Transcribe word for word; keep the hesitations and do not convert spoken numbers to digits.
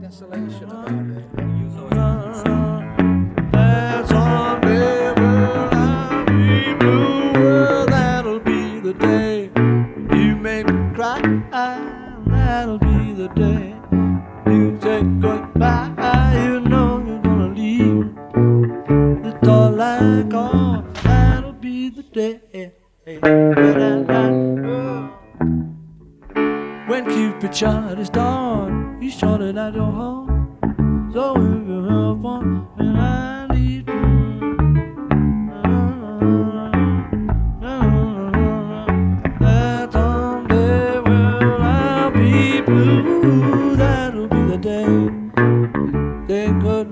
desolation about it. That someday will I be blue. Well, that'll be the day you make me cry. That'll be the day you say goodbye. You know you're gonna leave. It's all like all. That'll be the day. When Cupid shot his dart, he shot it at your heart. So if you have fun, then I need you. That someday will I be blue. That'll be the day. Say good